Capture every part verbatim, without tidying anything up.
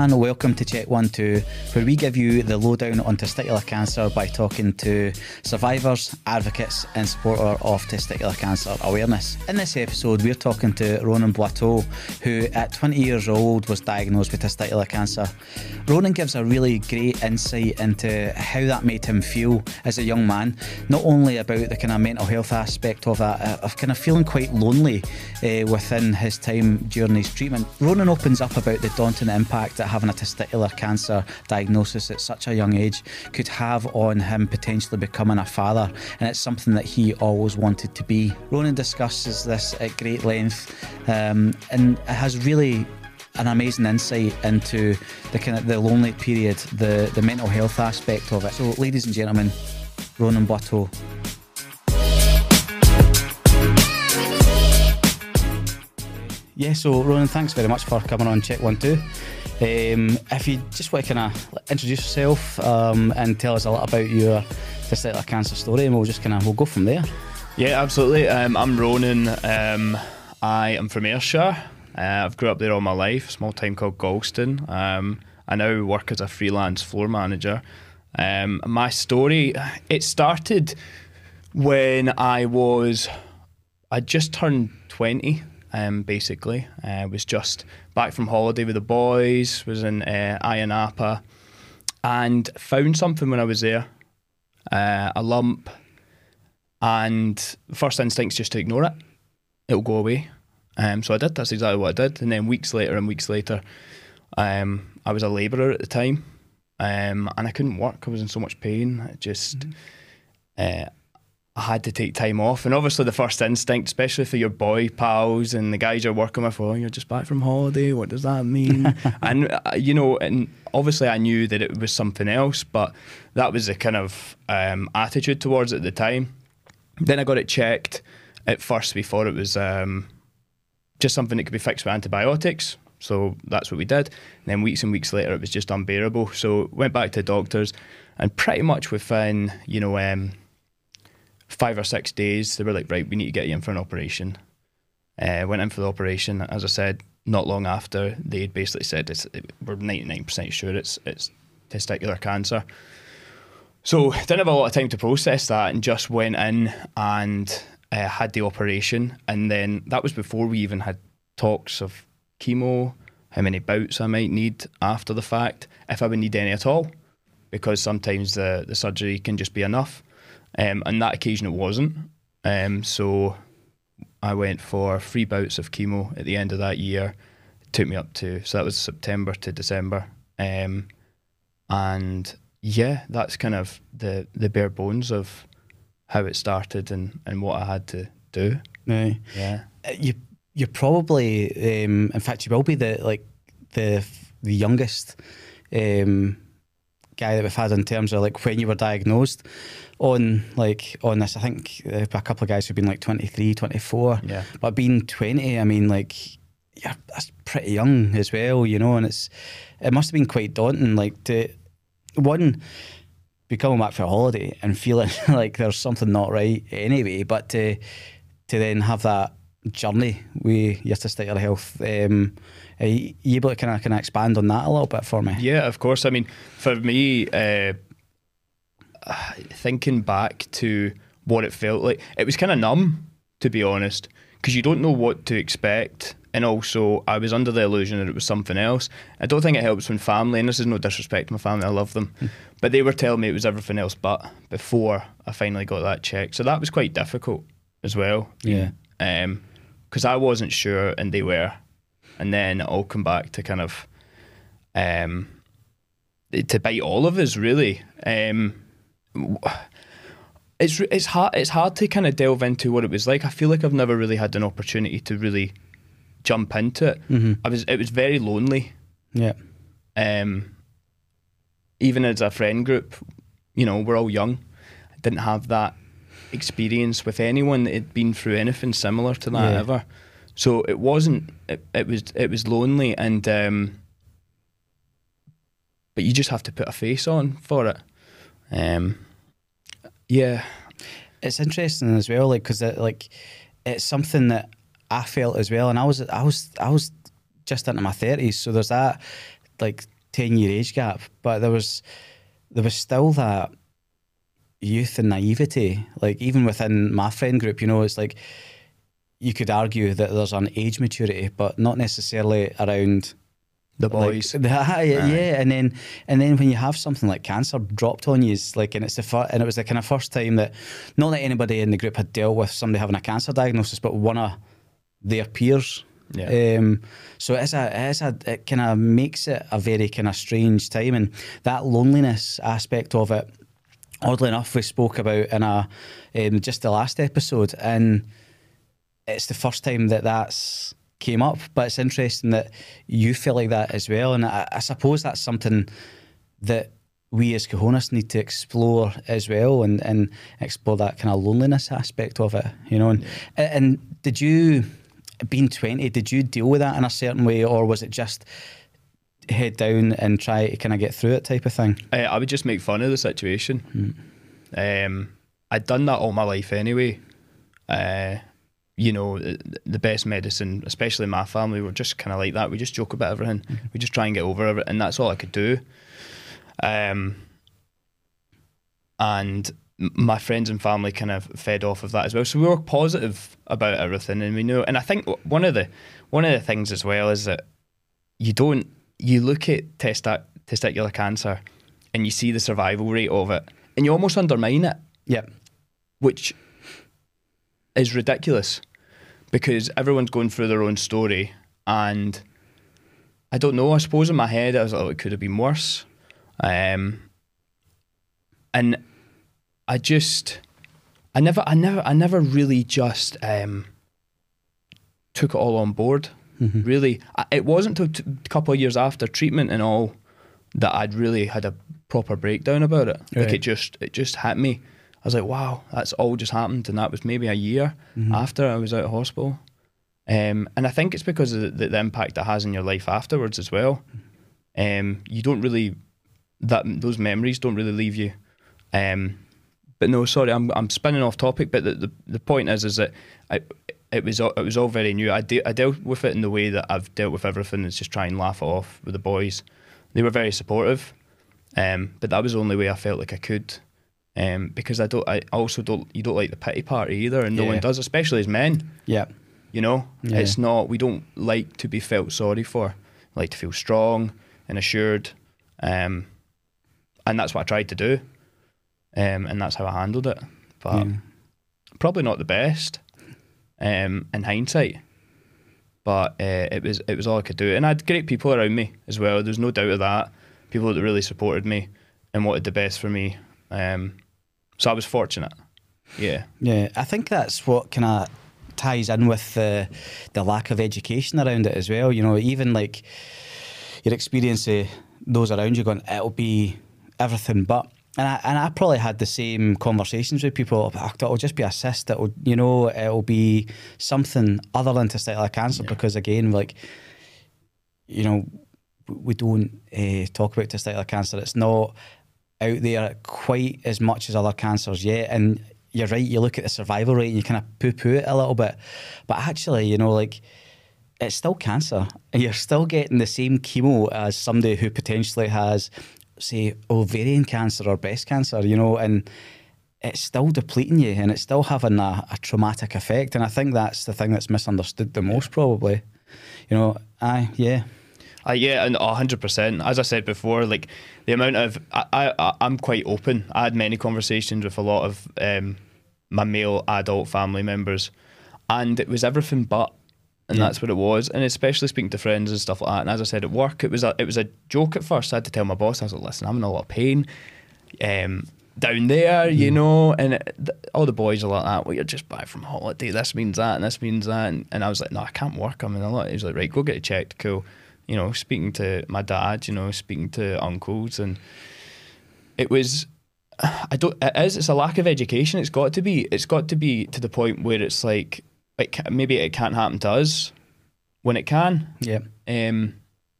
and welcome to Check One Two, where we give you the lowdown on testicular cancer by talking to survivors, advocates and supporters of testicular cancer awareness. In this episode we're talking to Ronan Boiteau, who at twenty years old was diagnosed with testicular cancer. Ronan gives a really great insight into how that made him feel as a young man, not only about the kind of mental health aspect of that, of kind of feeling quite lonely uh, within his time during his treatment. Ronan opens up about the daunting impact that having a testicular cancer diagnosis at such a young age could have on him potentially becoming a father, and it's something that he always wanted to be. Ronan discusses this at great length um, and has really an amazing insight into the kind of the lonely period, the, the mental health aspect of it. So ladies and gentlemen, Ronan Boiteau. Yeah, so Ronan, thanks very much for coming on Check One Two. Um, if you just want to kind of introduce yourself um, and tell us a lot about your testicular cancer story, and we'll just kind of we'll go from there. Yeah, absolutely. Um, I'm Ronan. Um, I am from Ayrshire. Uh, I've grew up there all my life. A small town called Galston. Um, I now work as a freelance floor manager. Um, my story, it started when I was, I just turned twenty. Um, basically, I uh, was just back from holiday with the boys, was in uh, Ayia Napa, and found something when I was there, uh, a lump, and first instinct's just to ignore it. It'll go away. Um, so I did, that's exactly what I did, and then weeks later and weeks later, um, I was a labourer at the time, um, and I couldn't work, I was in so much pain, it just... Mm-hmm. Uh, I had to take time off, and obviously the first instinct, especially for your boy pals and the guys you're working with, oh, you're just back from holiday, what does that mean? And uh, you know, and obviously I knew that it was something else, but that was the kind of um, attitude towards it at the time. Then I got it checked. At first we thought it was um, just something that could be fixed with antibiotics, so that's what we did. And then weeks and weeks later it was just unbearable, so went back to the doctors, and pretty much within, you know, um, five or six days, they were like, right, we need to get you in for an operation. Uh, went in for the operation. As I said, not long after, they basically said it's, it, we're ninety-nine percent sure it's it's testicular cancer. So didn't have a lot of time to process that, and just went in and uh, had the operation. And then that was before we even had talks of chemo, how many bouts I might need after the fact, if I would need any at all, because sometimes the, the surgery can just be enough. Um, on that occasion it wasn't, um, so I went for three bouts of chemo at the end of that year. It took me up to, so that was September to December, um, and yeah, that's kind of the, the bare bones of how it started and, and what I had to do. Right. Yeah. You you probably, um, in fact, you will be the like the the youngest um, guy that we've had in terms of like when you were diagnosed on like on this. I think uh, a couple of guys who've been like twenty-three, twenty-four, Yeah. But being twenty, I mean, like, yeah, that's pretty young as well, you know. And it's it must have been quite daunting, like, to one, be coming back for a holiday and feeling like there's something not right anyway, but to to then have that journey with your testicular health. Um, are you able to kind of kind of expand on that a little bit for me? Yeah, of course. I mean, for me, uh, thinking back to what it felt like, it was kind of numb, to be honest, because you don't know what to expect. And also, I was under the illusion that it was something else. I don't think it helps when family, and this is no disrespect to my family, I love them, but they were telling me it was everything else but before I finally got that check. So that was quite difficult as well. Yeah. Um, because I wasn't sure and they were. And then it all come back to kind of, um, to bite all of us, really. Um, it's it's hard it's hard to kind of delve into what it was like. I feel like I've never really had an opportunity to really jump into it. Mm-hmm. I was it was very lonely. Yeah. Um. Even as a friend group, you know, we're all young. I didn't have that experience with anyone that had been through anything similar to that Yeah. ever. So it wasn't. It, it was. It was lonely, and um. But you just have to put a face on for it. Um. Yeah. It's interesting as well, like, because it, like, it's something that I felt as well, and I was I was I was just into my thirties, so there's that, like, ten year age gap, but there was there was still that youth and naivety. Like even within my friend group, you know, it's like you could argue that there's an age maturity, but not necessarily around the boys. Like, yeah, yeah, and then and then when you have something like cancer dropped on you, it's like, and it's the fir- and it was the kind of first time that not that anybody in the group had dealt with somebody having a cancer diagnosis, but one of their peers. Yeah. Um, so it's a, it's a, it kind of makes it a very kind of strange time, and that loneliness aspect of it. Oddly enough, we spoke about in a um, just the last episode, and it's the first time that that's came up. But it's interesting that you feel like that as well, and I, I suppose that's something that we as Cojones need to explore as well, and, and explore that kind of loneliness aspect of it, you know. And, yeah. and did you, being twenty, did you deal with that in a certain way, or was it just head down and try to kind of get through it type of thing? Uh, I would just make fun of the situation. Mm. Um, I'd done that all my life anyway. Uh, you know, the, the best medicine, especially my family, we're just kind of like that. We just joke about everything. Mm-hmm. We just try and get over it, and that's all I could do. Um, and my friends and family kind of fed off of that as well. So we were positive about everything, and we knew. And I think one of the one of the things as well is that you don't. You look at testi- testicular cancer and you see the survival rate of it, and you almost undermine it. Yeah. Which is ridiculous, because everyone's going through their own story, and I don't know, I suppose in my head I was like, oh, it could have been worse. Um, and I just, I never, I never, I never really just um, took it all on board. Mm-hmm. Really, it wasn't until a couple of years after treatment and all that I'd really had a proper breakdown about it. Right. Like it just, it just hit me. I was like, wow, that's all just happened, and that was maybe a year mm-hmm. after I was out of hospital. Um, and I think it's because of the, the impact it has in your life afterwards as well. Um, you don't really, that those memories don't really leave you. Um, but no, sorry, I'm I'm spinning off topic. But the, the, the point is, is that I. It was all, it was all very new. I, de- I dealt with it in the way that I've dealt with everything, is just try and laugh it off with the boys. They were very supportive, um, but that was the only way I felt like I could, um, because I don't. I also don't. You don't like the pity party either, and no yeah. one does, especially as men. Yeah, you know, yeah. It's not. We don't like to be felt sorry for. We like to feel strong and assured, um, and that's what I tried to do, um, and that's how I handled it. But yeah. probably not the best. Um, in hindsight, but uh, it was it was all I could do, and I had great people around me as well. There's no doubt of that. People that really supported me and wanted the best for me. Um, so I was fortunate. Yeah, yeah. I think that's what kind of ties in with the the lack of education around it as well. You know, even like your experience of those around you going, it'll be everything but. And I, and I probably had the same conversations with people. It'll just be a cyst. It'll, you know, it'll be something other than testicular cancer. Yeah. Because again, like, you know, we don't uh, talk about testicular cancer. It's not out there quite as much as other cancers yet. And you're right. You look at the survival rate and you kind of poo-poo it a little bit. But actually, you know, like, it's still cancer, and you're still getting the same chemo as somebody who potentially has, say, ovarian cancer or breast cancer, you know, and it's still depleting you, and it's still having a, a traumatic effect. And I think that's the thing that's misunderstood the most, probably. You know, aye, yeah. Uh, yeah, and one hundred percent. As I said before, like, the amount of, I, I, I'm quite open. I had many conversations with a lot of um, my male adult family members, and it was everything but. And yeah. that's what it was, and especially speaking to friends and stuff like that. And as I said, at work, it was a it was a joke at first. I had to tell my boss, I was like, "Listen, I'm in a lot of pain um, down there, mm. you know." And it, th- all the boys are like that. Well, you're just back from holiday. This means that, and this means that. And, and I was like, "No, I can't work. I'm in a lot." He was like, "Right, go get it checked." Cool. You know, speaking to my dad, you know, speaking to uncles, and it was. I don't. It is. It's a lack of education. It's got to be. It's got to be to the point where it's like. It can, maybe it can't happen to us when it can. Yeah. Um,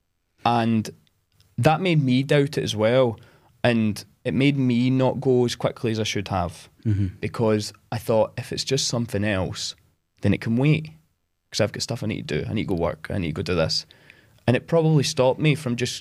and that made me doubt it as well. And it made me not go as quickly as I should have. Mm-hmm. Because I thought, if it's just something else, then it can wait. Because I've got stuff I need to do. I need to go work. I need to go do this. And it probably stopped me from just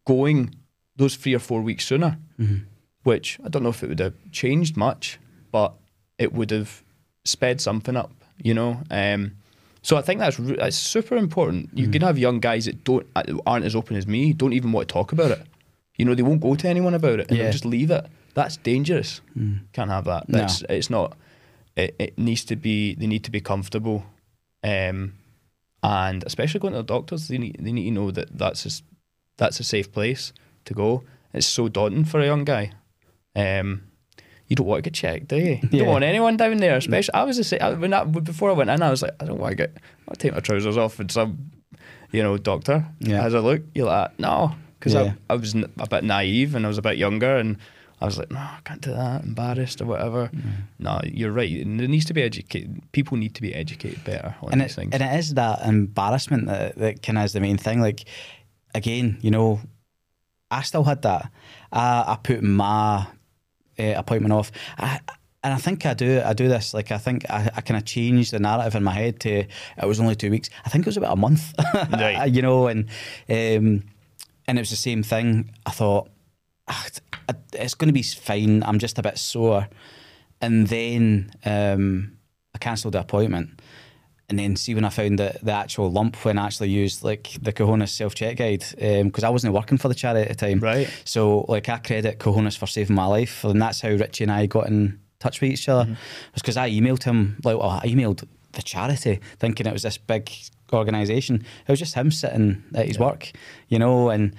going those three or four weeks sooner, mm-hmm. which I don't know if it would have changed much, but it would have sped something up, you know. Um, so I think that's that's super important. You mm-hmm. can have young guys that don't aren't as open as me, don't even want to talk about it. You know, they won't go to anyone about it, and yeah. they'll just leave it. That's dangerous. Mm. Can't have that. No. It's, it's not. It, it needs to be. They need to be comfortable, um, and especially going to the doctors, they need they need to know that that's a, that's a safe place to go. It's so daunting for a young guy. Um, you don't want to get checked, do you? You Yeah. don't want anyone down there, especially. I was the same when I, before I went in. I was like, I don't want to get. I'll take my trousers off and some, you know, doctor yeah. has a look. You're like, no, because yeah. I I was a bit naive and I was a bit younger and I was like, no, I can't do that. Embarrassed or whatever. Mm. No, you're right. There needs to be educated. People need to be educated better on and these it, things. And it is that embarrassment that that kind of is the main thing. Like, again, you know, I still had that. I I put my uh, appointment off. I, and I think I do I do this. Like, I think I, I kind of changed the narrative in my head to it was only two weeks. I think it was about a month. Right. You know, and um, and it was the same thing. I thought, ah, it's going to be fine. I'm just a bit sore. And then um, I cancelled the appointment. And then see when I found the, the actual lump when I actually used like the Cojones self-check guide, because um, I wasn't working for the charity at the time. Right. So like I credit Cojones for saving my life, and that's how Richie and I got in touch with each other. Mm-hmm. It was because I emailed him, like well, I emailed the charity thinking it was this big organisation. It was just him sitting at his yeah. work, you know, and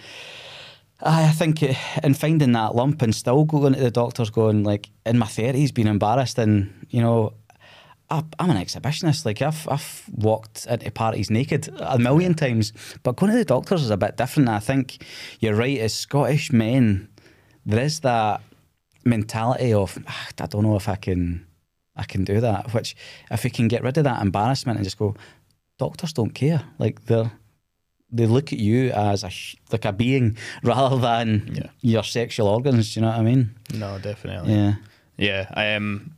I think in finding that lump and still going to the doctors going like in my thirties being embarrassed, and you know, I'm an exhibitionist. Like I've I've walked into parties naked a million times, but going to the doctors is a bit different. I think you're right. As Scottish men, there is that mentality of ah, I don't know if I can I can do that. Which if we can get rid of that embarrassment and just go, doctors don't care. Like they they look at you as a like a being rather than yeah. your sexual organs. Do you know what I mean? No, definitely. Yeah, yeah. I am. Um,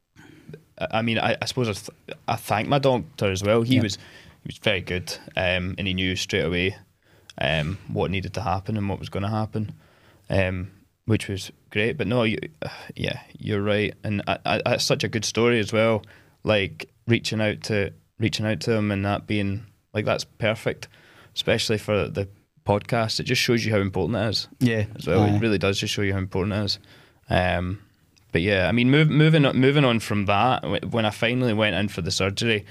I mean, I, I suppose I, th- I thank my doctor as well. He yeah. was he was very good, um, and he knew straight away um, what needed to happen and what was going to happen, um, which was great. But no, you, uh, yeah, you're right, and I, I, that's such a good story as well. Like reaching out to reaching out to him and that being like that's perfect, especially for the podcast. It just shows you how important it is. Yeah, as well. Aye. It really does just show you how important it is. Um, But yeah, I mean, move, moving moving on from that, when I finally went in for the surgery,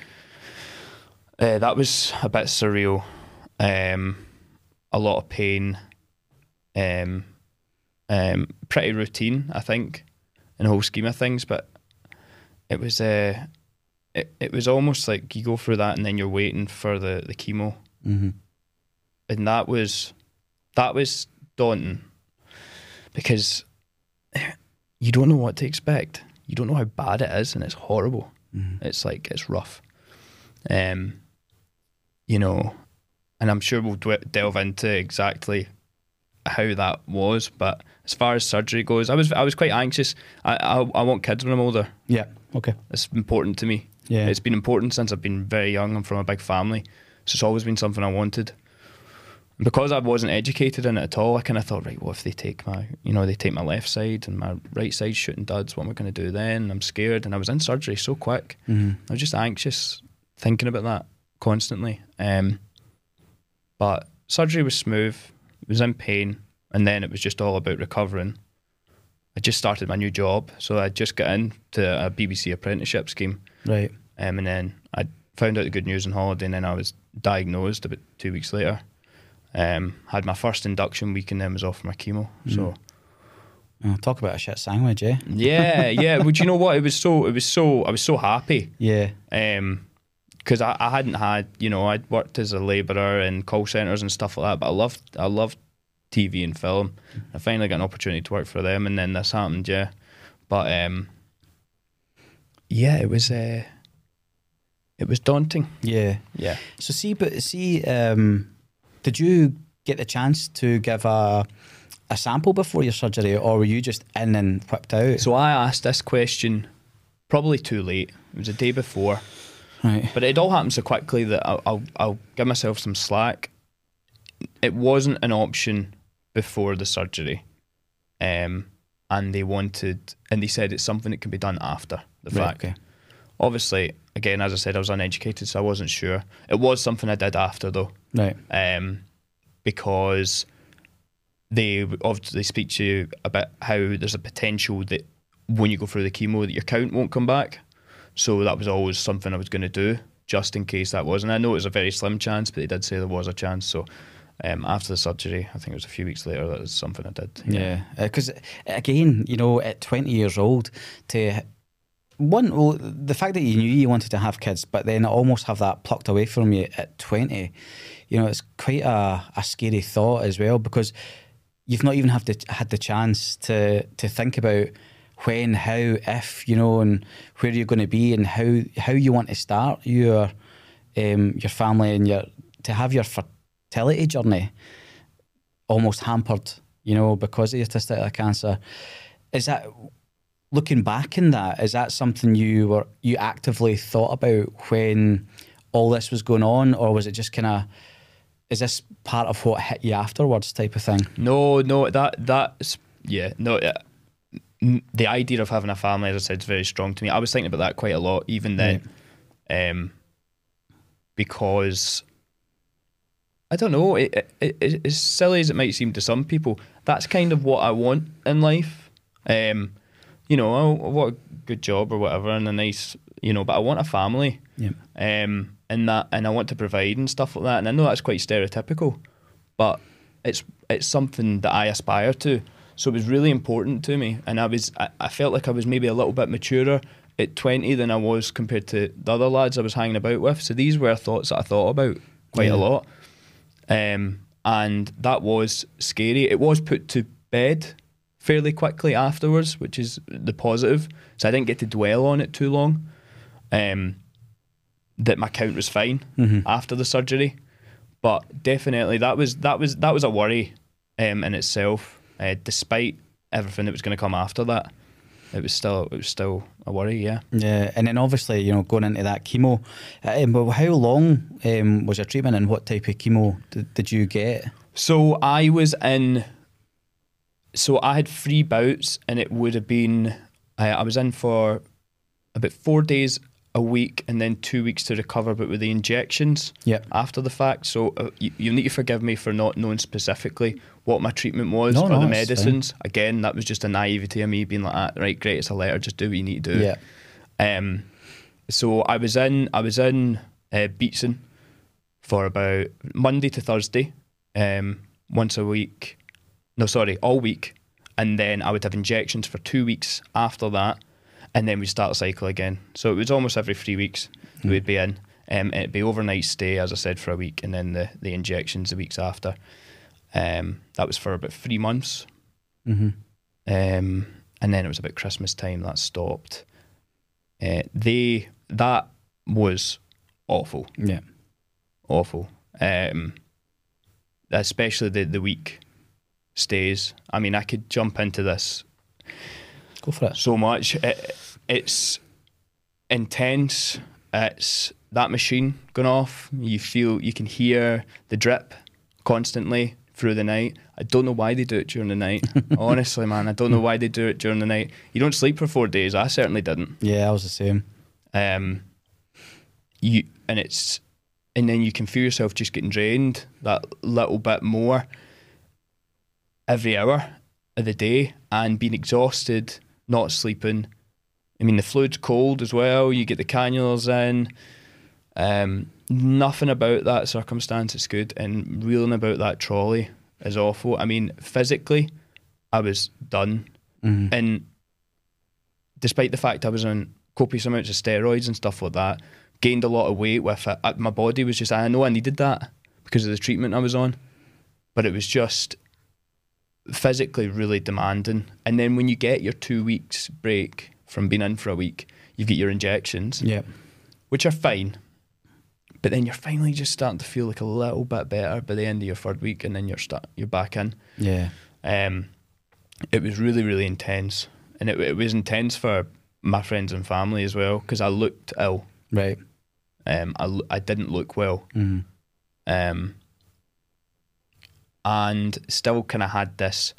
uh, that was a bit surreal. Um, a lot of pain. Um, um, pretty routine, I think, in the whole scheme of things. But it was uh, it it was almost like you go through that and then you're waiting for the the chemo, mm-hmm. and that was that was daunting because you don't know what to expect. You don't know how bad it is, and it's horrible. Mm-hmm. It's like, it's rough. Um, you know, and I'm sure we'll d- delve into exactly how that was, but as far as surgery goes, I was I was quite anxious. I I, I want kids when I'm older. Yeah, okay. It's important to me. Yeah. It's been important since I've been very young. I'm from a big family, so it's always been something I wanted. Because I wasn't educated in it at all, I kind of thought, right, what if they take my, you know, they take my left side and my right side shooting duds, what am I going to do then? I'm scared, and I was in surgery so quick. Mm-hmm. I was just anxious, thinking about that constantly. Um, but surgery was smooth, it was in pain, and then it was just all about recovering. I just started my new job, so I just got into a B B C apprenticeship scheme. Right. Um, and then I found out the good news on holiday, and then I was diagnosed about two weeks later. Um, had my first induction week and then was off for my chemo. Mm. So, oh, talk about a shit sandwich, eh? Yeah, yeah. But you know what? It was so. It was so. I was so happy. Yeah. Um, because I, I hadn't had, you know, I'd worked as a labourer in call centres and stuff like that. But I loved, I loved T V and film. I finally got an opportunity to work for them, and then this happened. Yeah, but um, yeah, it was. Uh, it was daunting. Yeah, yeah. So see, but see, um. Did you get the chance to give a a sample before your surgery, or were you just in and whipped out? So I asked this question probably too late. It was the day before, right? But it all happened so quickly that I'll, I'll I'll give myself some slack. It wasn't an option before the surgery, um, and they wanted, and they said it's something that can be done after the Right, fact. okay. Obviously, again, as I said, I was uneducated, so I wasn't sure. It was something I did after, though, Right. um, because they obviously speak to you about how there's a potential that when you go through the chemo that your count won't come back. So that was always something I was going to do, just in case that was. And I know it was a very slim chance, but they did say there was a chance. So um, after the surgery, I think it was a few weeks later, that was something I did. Yeah, because again, you know, at twenty years old, to one, well, the fact that you knew you wanted to have kids, but then almost have that plucked away from you at twenty, you know, it's quite a, a scary thought as well, because you've not even have to, had the chance to to think about when, how, if, you know, and where you're going to be and how how you want to start your um, your family and your to have your fertility journey almost hampered, you know, because of your testicular cancer. Is that, looking back in that, is that something you were you actively thought about when all this was going on, or was it just kind of, is this part of what hit you afterwards type of thing? No, no, that that's yeah, no. Uh, the idea of having a family, as I said, is very strong to me. I was thinking about that quite a lot, even then, right. um, because I don't know. It, it, it, as silly as it might seem to some people, that's kind of what I want in life. Um, you know, I want a good job or whatever, and a nice, you know, but I want a family. Yeah. Um, and that, and I want to provide and stuff like that. And I know that's quite stereotypical, but it's it's something that I aspire to. So it was really important to me, and I was I, I felt like I was maybe a little bit maturer at twenty than I was compared to the other lads I was hanging about with. So these were thoughts that I thought about quite yeah. a lot, um, and that was scary. It was put to bed fairly quickly afterwards, which is the positive. So I didn't get to dwell on it too long. Um, that my count was fine mm-hmm. after the surgery, but definitely that was that was that was a worry um, in itself. Uh, despite everything that was going to come after that, it was still it was still a worry. Yeah. Yeah, and then obviously, you know, going into that chemo. Um, but how long um, was your treatment, and what type of chemo did, did you get? So I was in. So I had three bouts, and it would have been. Uh, I was in for about four days a week, and then two weeks to recover, but with the injections yep. after the fact. So uh, you, you need to forgive me for not knowing specifically what my treatment was no, or no, the medicines. Again, that was just a naivety of me being like, ah, right, great, it's a letter, just do what you need to do. Yeah. Um. So I was in, I was in uh, Beatson for about Monday to Thursday, um, once a week. No, sorry, all week, and then I would have injections for two weeks after that. And then we'd start a cycle again. So it was almost every three weeks mm. we'd be in. Um, it'd be overnight stay, as I said, for a week, and then the, the injections the weeks after. Um, that was for about three months. Mm-hmm. Um, and then it was about Christmas time that stopped. Uh, they that was awful. Yeah. Awful. Um, especially the, the week stays. I mean, I could jump into this Go for it. so much. It, it's intense. It's that machine going off. You feel, you can hear the drip constantly through the night. I don't know why they do it during the night. Honestly, man, I don't know why they do it during the night. You don't sleep for four days. I certainly didn't. Yeah, I was the same. Um, you and it's and then you can feel yourself just getting drained that little bit more every hour of the day, and being exhausted, not sleeping. I mean, the fluid's cold as well. You get the cannulas in. Um, nothing about that circumstance is good, and reeling about that trolley is awful. I mean, physically, I was done. Mm-hmm. And despite the fact I was on copious amounts of steroids and stuff like that, gained a lot of weight with it. My body was just, I know I needed that because of the treatment I was on, but it was just physically really demanding. And then when you get your two weeks break from being in for a week, you get your injections, yeah, which are fine, but then you're finally just starting to feel like a little bit better by the end of your third week, and then you're start you're back in. Yeah. Um, it was really, really intense, and it, it was intense for my friends and family as well, because I looked ill. Right. Um, I I didn't look well. Mm-hmm. Um. and still kind of had this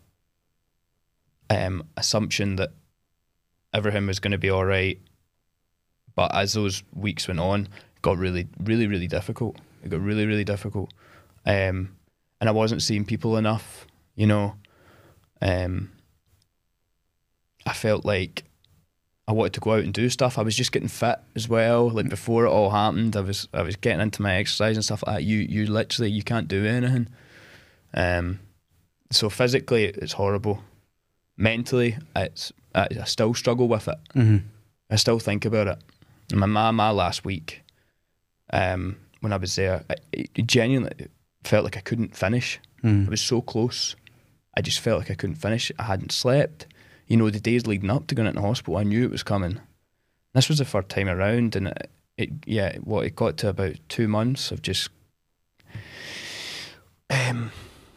um, assumption that everything was going to be all right. But as those weeks went on, it got really, really, really difficult. It got really, really difficult. Um, and I wasn't seeing people enough, you know. Um, I felt like I wanted to go out and do stuff. I was just getting fit as well. Like before it all happened, I was I was getting into my exercise and stuff like that. You you literally you can't do anything. Um, so physically it's horrible. Mentally, it's I, I still struggle with it. Mm-hmm. I still think about it. My my, my last week, um, when I was there, it, it genuinely felt like I couldn't finish. Mm. I was so close. I just felt like I couldn't finish. I hadn't slept. You know, the days leading up to going into hospital, I knew it was coming. This was the third time around, and it, it yeah, well, it got to about two months of just um,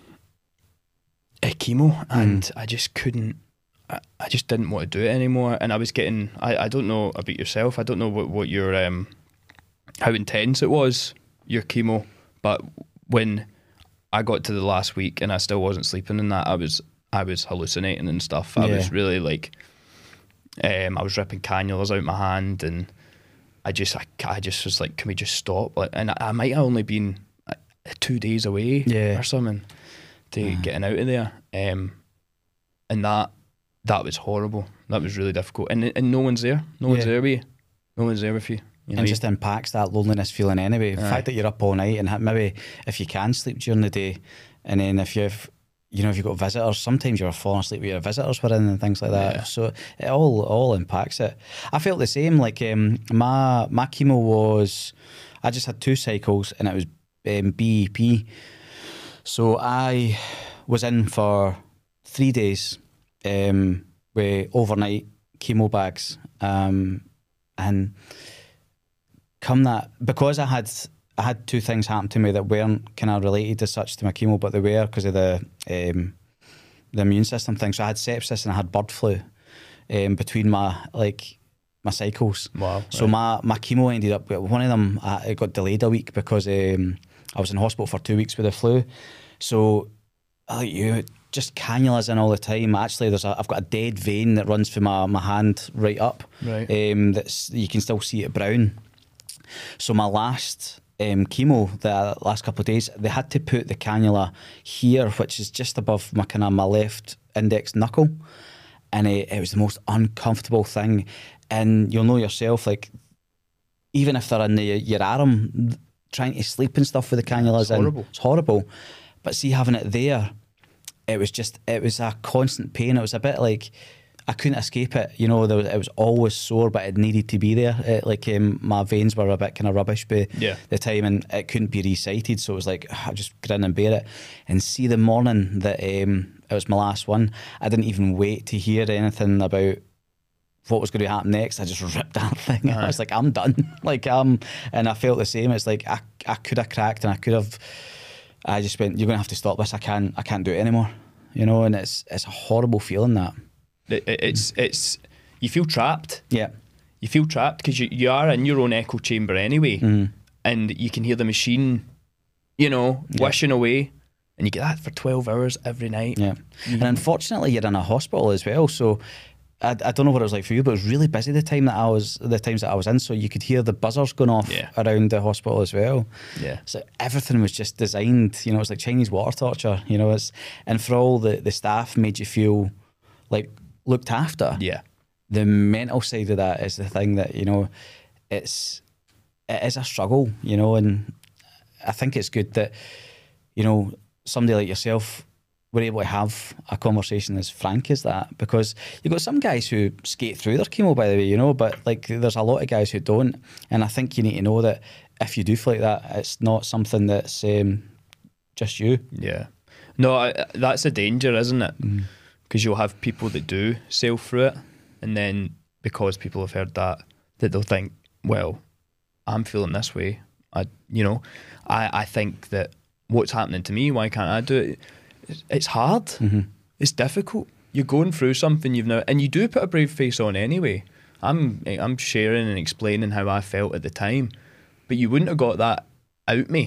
uh, chemo, and mm. I just couldn't. I, I just didn't want to do it anymore, and I was getting. I, I don't know about yourself. I don't know what what your um, how intense it was, your chemo, but when I got to the last week and I still wasn't sleeping in that, I was. I was hallucinating and stuff. I yeah. was really like, um, I was ripping cannulas out my hand, and I just, I, I just was like, can we just stop? Like, and I, I might have only been uh, two days away yeah. or something to uh. getting out of there. Um, and that, that was horrible. That was really difficult. And and no one's there. No one's yeah. there with you. No one's there with you. You know, and just impacts that loneliness feeling anyway. The Aye. fact that you're up all night, and maybe if you can sleep during the day, and then if you've you know, if you've got visitors, sometimes you're falling asleep with your visitors were in and things like that. Yeah. So it all all impacts it. I felt the same. Like um, my my chemo was, I just had two cycles, and it was um, B E P. So I was in for three days um, with overnight chemo bags, um, and come that because I had. I had two things happen to me that weren't kind of related as such to my chemo, but they were because of the um, the immune system thing. So I had sepsis and I had bird flu um, between my like my cycles. Wow! So right. my, my chemo ended up one of them. Uh, it got delayed a week because um, I was in hospital for two weeks with the flu. So like you, just cannulas in all the time. Actually, there's a I've got a dead vein that runs through my, my hand right up. Right. Um, that's you can still see it brown. So my last. Um, chemo the last couple of days, they had to put the cannula here, which is just above my kind of my left index knuckle, and it, it was the most uncomfortable thing. And you'll know yourself, like even if they're in the, your arm, trying to sleep and stuff with the cannulas, it's horrible. In, it's horrible. But see, having it there, it was just it was a constant pain. It was a bit like. I couldn't escape it, you know. There was, it was always sore, but it needed to be there. It, like um, my veins were a bit kind of rubbish by yeah. the time, and it couldn't be resighted. So it was like I just grin and bear it. And see, the morning that um, it was my last one, I didn't even wait to hear anything about what was going to happen next. I just ripped that thing. Uh-huh. I was like, I'm done. like um, and I felt the same. It's like I I could have cracked, and I could have. I just went, you're going to have to stop this. I can't I can't do it anymore. You know, and it's it's a horrible feeling that. It, it's it's you feel trapped. Yeah, you feel trapped because you you are in your own echo chamber anyway, mm. and you can hear the machine, you know, yeah. wishing away, and you get that for twelve hours every night. Yeah, mm-hmm. And unfortunately, you're in a hospital as well, so. I, I don't know what it was like for you, but it was really busy the time that I was the times that I was in, so you could hear the buzzers going off yeah. around the hospital as well. Yeah, so everything was just designed. You know, it's like Chinese water torture. You know, it's and for all the the staff made you feel like looked after. Yeah, the mental side of that is the thing that you know, it's it is a struggle. You know, and I think it's good that you know somebody like yourself. We're able to have a conversation as frank as that, because you've got some guys who skate through their chemo, by the way, you know, but like there's a lot of guys who don't, and I think you need to know that if you do feel like that, it's not something that's um, just you. Yeah, no, I, that's a danger, isn't it? Because mm. you'll have people that do sail through it, and then because people have heard that, that they'll think, well, I'm feeling this way. I, you know, I, I think that what's happening to me, why can't I do it? It's hard. Mm-hmm. It's difficult. You're going through something you've now, and you do put a brave face on anyway. I'm I'm sharing and explaining how I felt at the time, but you wouldn't have got that out me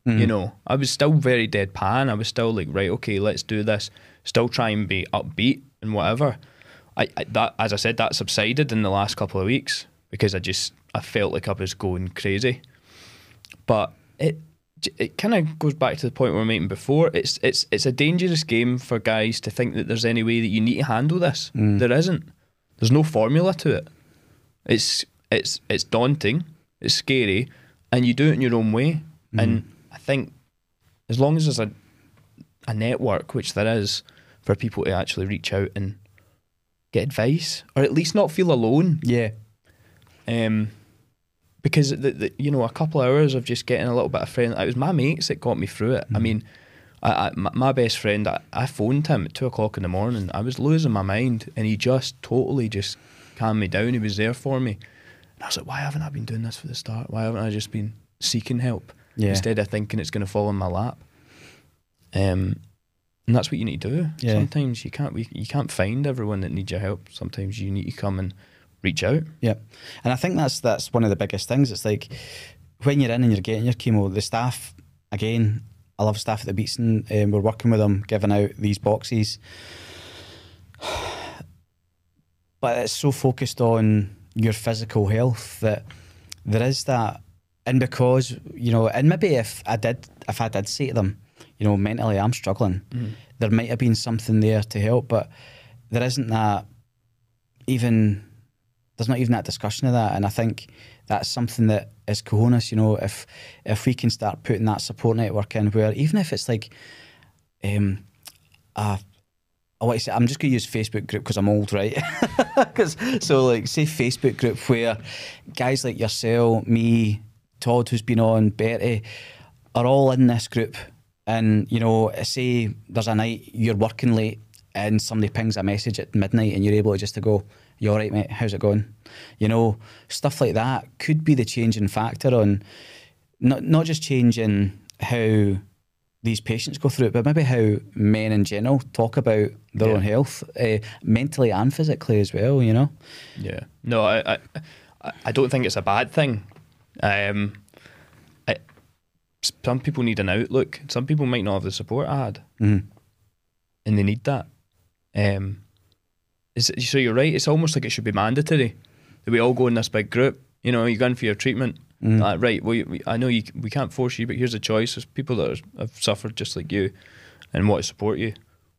Mm. You know, I was still very deadpan. I was still like, right, okay, let's do this. Still try and be upbeat and whatever. I, I that as I said, that subsided in the last couple of weeks because I just I felt like I was going crazy. But it it kind of goes back to the point we were making before. It's it's it's a dangerous game for guys to think that there's any way that you need to handle this. Mm. There isn't. There's no formula to it. It's it's it's daunting. It's scary, and you do it in your own way. Mm. And I think as long as there's a a network, which there is, for people to actually reach out and get advice, or at least not feel alone. Yeah. Um. Because, the, the, you know, a couple of hours of just getting a little bit of friend... It was my mates that got me through it. Mm. I mean, I, I, my, my best friend, I, I phoned him at two o'clock in the morning. I was losing my mind, and he just totally just calmed me down. He was there for me. And I was like, why haven't I been doing this for the start? Why haven't I just been seeking help yeah. instead of thinking it's going to fall in my lap? Um, and that's what you need to do. Yeah. Sometimes you can't, we, you can't find everyone that needs your help. Sometimes you need to come and reach out. Yeah, and I think that's that's one of the biggest things. It's like when you're in and you're getting your chemo, the staff, again, I love staff at the Beatson, um, we're working with them, giving out these boxes, but it's so focused on your physical health that there is that, and because, you know, and maybe if I did, if I did say to them, you know, mentally I'm struggling, mm. there might have been something there to help, but there isn't that even... There's not even that discussion of that, and I think that's something that is cojones, you know, if if we can start putting that support network in where, even if it's like, um, uh, I want to say, I'm just going to use Facebook group because I'm old, right? Cause, so like, say Facebook group where guys like yourself, me, Todd who's been on, Betty, are all in this group, and, you know, say there's a night you're working late and somebody pings a message at midnight and you're able to just to go, you all right, mate? How's it going? You know, stuff like that could be the changing factor on not not just changing how these patients go through it, but maybe how men in general talk about their yeah. own health, uh, mentally and physically as well, you know? Yeah. No, I I, I don't think it's a bad thing. Um, I, some people need an outlook. Some people might not have the support I had. Mm-hmm. And they need that. Um, is, so you're right, it's almost like it should be mandatory that we all go in this big group. You know, you go in for your treatment. Mm. Like, right, well, we, I know you, we can't force you, but here's a choice. There's people that are, have suffered just like you and want to support you.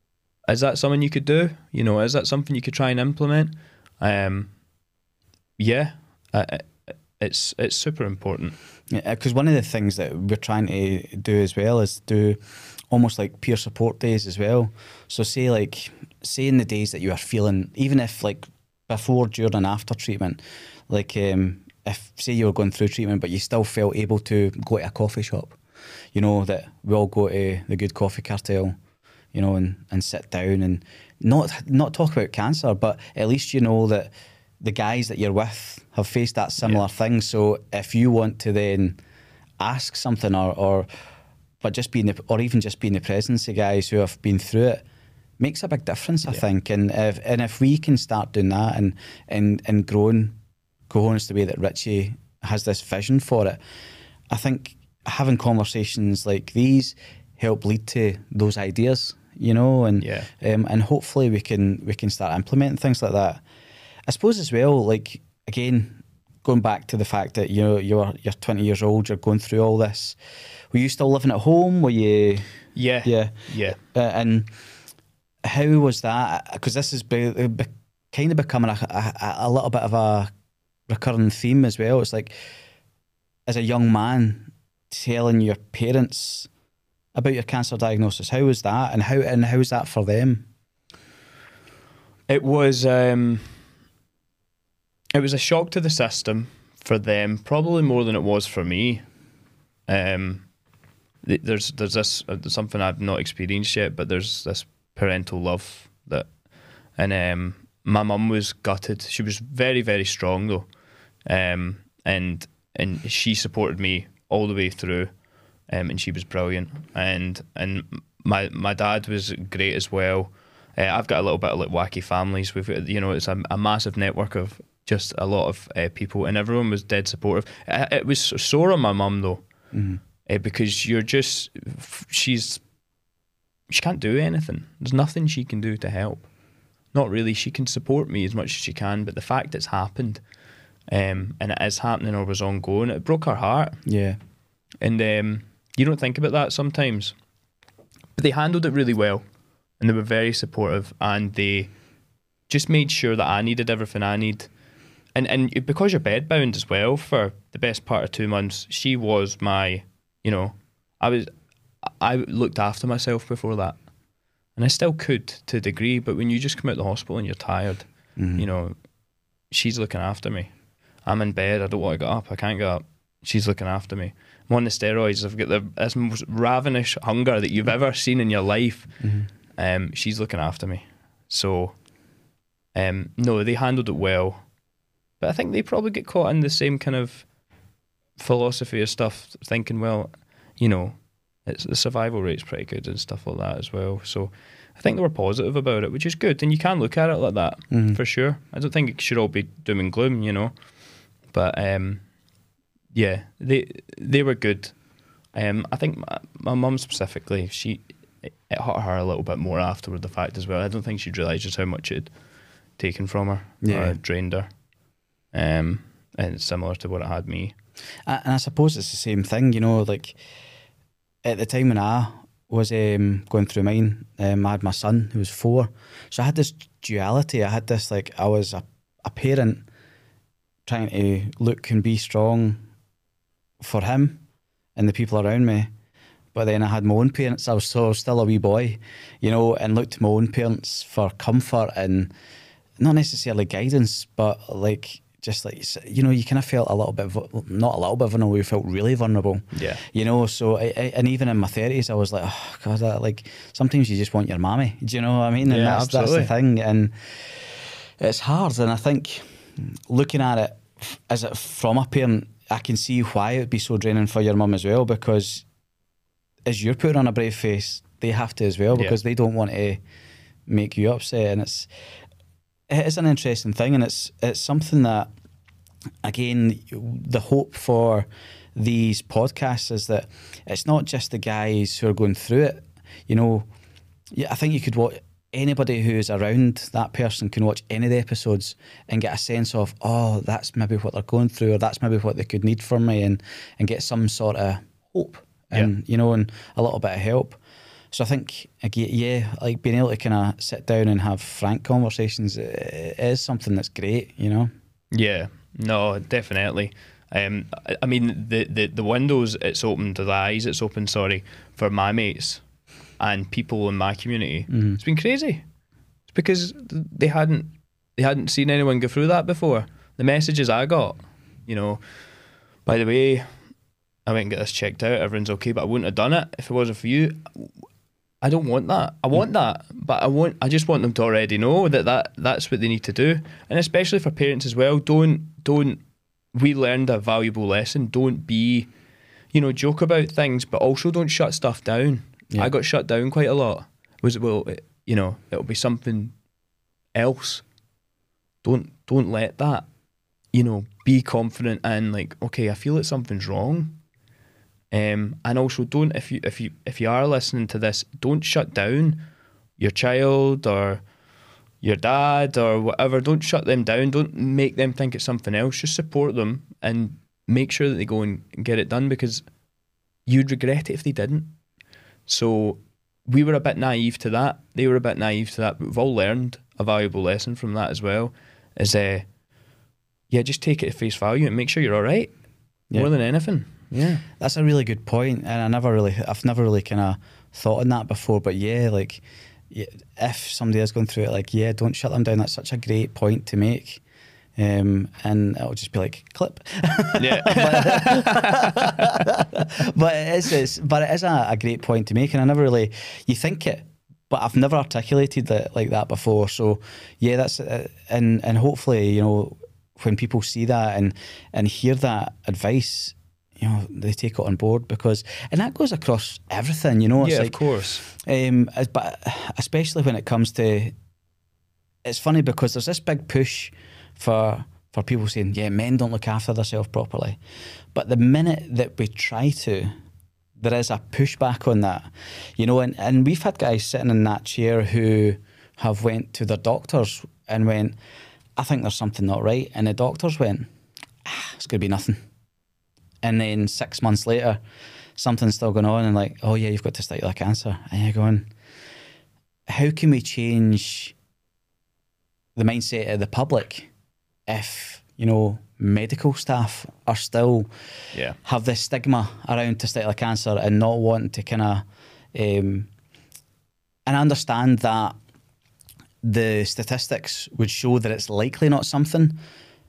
Is that something you could do? You know, is that something you could try and implement? Um, yeah, uh, it's it's super important. Yeah, because one of the things that we're trying to do as well is do almost like peer support days as well. So say like, say in the days that you are feeling, even if like before, during and after treatment, like um, if say you were going through treatment but you still felt able to go to a coffee shop, you know, that we all go to the Good Coffee Cartel, you know, and, and sit down and not not talk about cancer, but at least you know that the guys that you're with have faced that similar yeah. thing. So if you want to then ask something or, or but just being the, or even just being the presence of guys who have been through it makes a big difference, I yeah. think. And if and if we can start doing that and and and growing cojones the way that Richie has this vision for it, I think having conversations like these help lead to those ideas, you know, and yeah. um, and hopefully we can we can start implementing things like that. I suppose as well, like again, going back to the fact that you know you're you're twenty years old, you're going through all this. Were you still living at home? Were you? Yeah, yeah, yeah. Uh, and how was that? Because this is be, be, kind of becoming a, a, a little bit of a recurring theme as well. It's like, as a young man, telling your parents about your cancer diagnosis. How was that, and how and how was that for them? It was um, it was a shock to the system for them, probably more than it was for me. Um, there's there's this uh, something I've not experienced yet, but there's this parental love that, and um, my mum was gutted. She was very very strong though, um, and and she supported me all the way through, um, and she was brilliant. And and my my dad was great as well. Uh, I've got a little bit of like wacky families. We've got, you know, it's a, a massive network of just a lot of uh, people, and everyone was dead supportive. It, it was sore on my mum though. Mm-hmm. uh, because you're just she's she can't do anything. There's nothing she can do to help. Not really. She can support me as much as she can, but the fact it's happened, um, and it is happening or was ongoing, it broke her heart. Yeah. And um, you don't think about that sometimes. But they handled it really well, and they were very supportive, and they just made sure that I needed everything I need. And and because you're bedbound as well for the best part of two months, she was my, you know, I was, I looked after myself before that. And I still could to a degree, but when you just come out of the hospital and you're tired, mm-hmm. you know, she's looking after me. I'm in bed, I don't want to get up, I can't get up. She's looking after me. I'm on the steroids, I've got the this most ravenous hunger that you've ever seen in your life. Mm-hmm. Um, she's looking after me. So, um, no, they handled it well. But I think they probably get caught in the same kind of philosophy of stuff, thinking, well, you know, it's the survival rate's pretty good and stuff like that as well. So I think they were positive about it, which is good. And you can look at it like that, mm-hmm. for sure. I don't think it should all be doom and gloom, you know. But um, yeah, they they were good. Um, I think my, my mum specifically, she it hurt her a little bit more afterward, the fact as well. I don't think she'd realised just how much it had taken from her, yeah. or drained her. Um, and it's similar to what it had me. And I suppose it's the same thing, you know, like at the time when I was um, going through mine, um, I had my son who was four. So I had this duality. I had this, like, I was a, a parent trying to look and be strong for him and the people around me. But then I had my own parents. I was so still a wee boy, you know, and looked to my own parents for comfort and not necessarily guidance, but like, just like, you know, you kind of felt a little bit, not a little bit vulnerable, you felt really vulnerable. Yeah. You know, so, I, I, and even in my thirties, I was like, oh, God, I, like, sometimes you just want your mammy. Do you know what I mean? And yeah, that's, that's the thing. And it's hard. And I think looking at it as it from a parent, I can see why it would be so draining for your mum as well, because as you're putting on a brave face, they have to as well, because yeah. they don't want to make you upset. And it's, it is an interesting thing, and it's it's something that, again, the hope for these podcasts is that it's not just the guys who are going through it. You know, yeah, I think you could watch, anybody who's around that person can watch any of the episodes and get a sense of, oh, that's maybe what they're going through, or that's maybe what they could need from me, and and get some sort of hope, and yeah. you know, and a little bit of help. So I think, again, yeah, like being able to kind of sit down and have frank conversations is something that's great, you know? Yeah, no, definitely. Um, I, I mean, the, the, the windows it's opened, the eyes it's opened, sorry, for my mates and people in my community, mm-hmm. it's been crazy. It's because they hadn't they hadn't seen anyone go through that before. The messages I got, you know, by the way, I went and get this checked out, everyone's okay, but I wouldn't have done it if it wasn't for you. I don't want that. I want that, but I want. I just want them to already know that, that that's what they need to do, and especially for parents as well. Don't don't. We learned a valuable lesson. Don't be, you know, joke about things, but also don't shut stuff down. Yeah. I got shut down quite a lot. Was it well, it, you know, it'll be something else. Don't don't let that. You know, be confident and like, okay, I feel that something's wrong. Um, and also don't, if you if you if you are listening to this, don't shut down your child or your dad or whatever. Don't shut them down. Don't make them think it's something else. Just support them and make sure that they go and get it done, because you'd regret it if they didn't. So we were a bit naive to that. They were a bit naive to that. But we've all learned a valuable lesson from that as well. Is uh, yeah, just take it at face value and make sure you're all right. Yeah. More than anything. Yeah, that's a really good point, and I never really, I've never really kind of thought on that before. But yeah, like, if somebody is going through it, like, yeah, don't shut them down. That's such a great point to make, um, and it'll just be like clip. Yeah, but, but it is, it's, but it is a, a great point to make, and I never really, you think it, but I've never articulated it like that before. So yeah, that's uh, and and hopefully, you know, when people see that and and hear that advice, you know, they take it on board, because, and that goes across everything, you know. It's yeah, like, of course. Um, but especially when it comes to, it's funny because there's this big push for for people saying, yeah, men don't look after themselves properly. But the minute that we try to, there is a pushback on that, you know, and, and we've had guys sitting in that chair who have went to their doctors and went, I think there's something not right. And the doctors went, ah, it's going to be nothing. And then six months later, something's still going on and like, oh yeah, you've got testicular cancer. And you're going, how can we change the mindset of the public if, you know, medical staff are still yeah. have this stigma around testicular cancer and not wanting to kind of, um, and I understand that the statistics would show that it's likely not something,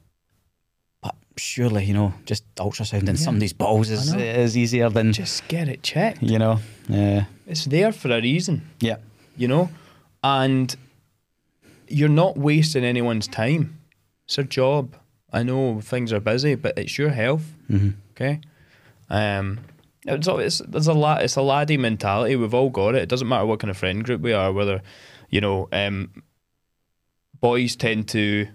but surely, you know, just ultrasounding yeah. somebody's balls is, is easier than just get it checked. You know, yeah, it's there for a reason. Yeah, you know, and you're not wasting anyone's time. It's their job. I know things are busy, but it's your health. Mm-hmm. Okay, um, it's, it's there's a lot. It's a laddie mentality. We've all got it. It doesn't matter what kind of friend group we are. Whether, you know, um, boys tend to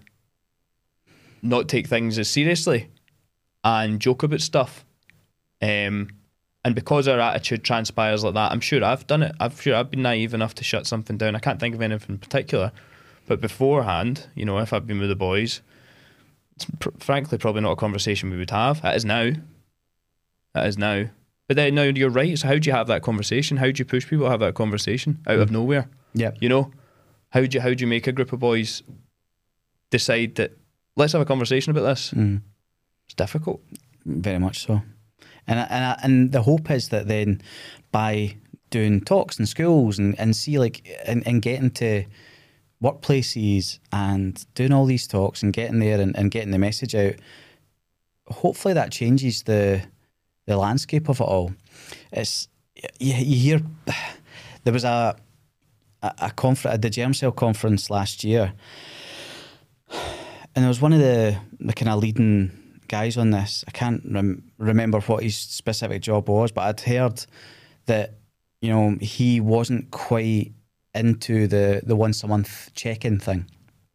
not take things as seriously and joke about stuff. Um, and because our attitude transpires like that, I'm sure I've done it. I'm sure I've been naive enough to shut something down. I can't think of anything in particular, but beforehand, you know, if I've been with the boys, it's pr- frankly probably not a conversation we would have. It is now. It is now. But then now you're right. So how do you have that conversation? How do you push people to have that conversation out mm. of nowhere? Yeah. You know, how do you, how do you make a group of boys decide that let's have a conversation about this? Mm. It's difficult. Very much so. And and and the hope is that then by doing talks in schools and, and see like and, and getting to workplaces and doing all these talks and getting there and, and getting the message out, hopefully that changes the the landscape of it all. It's you, you hear there was a a, a conference at the Germ Cell conference last year, and there was one of the the kind of leading guys on this. I can't rem- remember what his specific job was, but I'd heard that, you know, he wasn't quite into the, the once a month check-in thing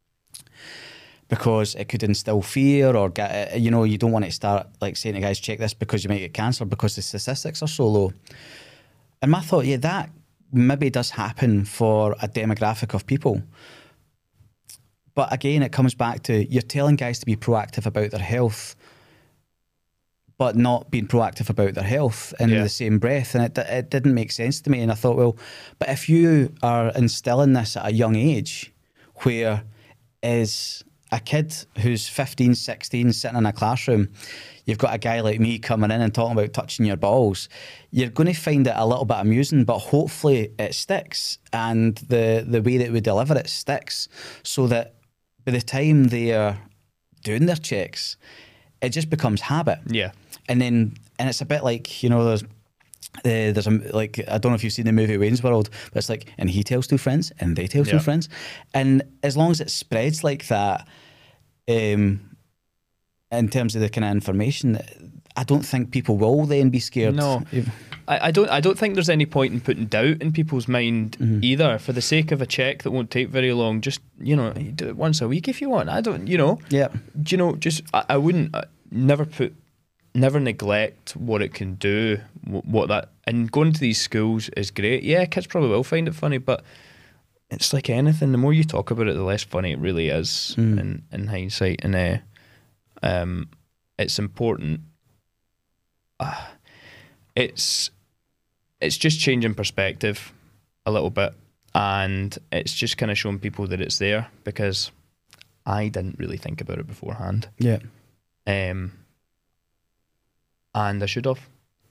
because it could instill fear or get, you know, you don't want to start like saying to guys, check this because you might get cancer because the statistics are so low. And my thought, yeah, that maybe does happen for a demographic of people. But again, it comes back to you're telling guys to be proactive about their health, but not being proactive about their health in yeah. the same breath. And it, it didn't make sense to me. And I thought, well, but if you are instilling this at a young age, where is a kid who's fifteen, sixteen, sitting in a classroom, you've got a guy like me coming in and talking about touching your balls, you're going to find it a little bit amusing, but hopefully it sticks. And the, the way that we deliver it sticks so that by the time they are doing their checks, it just becomes habit. Yeah. And then, and it's a bit like, you know, there's, uh, there's a, like, I don't know if you've seen the movie Wayne's World, but it's like, and he tells two friends, and they tell yeah. two friends. And as long as it spreads like that, um, in terms of the kind of information, I don't think people will then be scared. No. I, I don't I don't think there's any point in putting doubt in people's mind mm-hmm. either. For the sake of a check that won't take very long, just, you know, do it once a week if you want. I don't, you know. Yeah. Do you know, just, I, I wouldn't, uh, never put, never neglect what it can do, what that, and going to these schools is great. Yeah, kids probably will find it funny, but it's like anything, the more you talk about it, the less funny it really is mm. in, in hindsight. And uh, um, it's important. Uh, it's it's just changing perspective a little bit, and it's just kind of showing people that it's there, because I didn't really think about it beforehand. Yeah. Um. And I should have.